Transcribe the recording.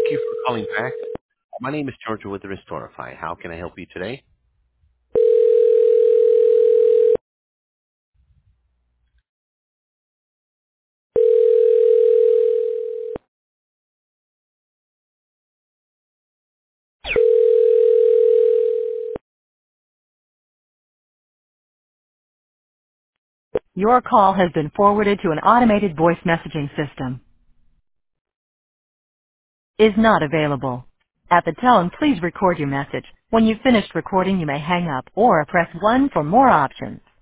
Thank you for calling back. My name is Georgia with the Restorify. How can I help you today? Your call has been forwarded to an automated voice messaging system. Is not available. At the tone, please record your message. When you've finished recording, you may hang up or press 1 for more options.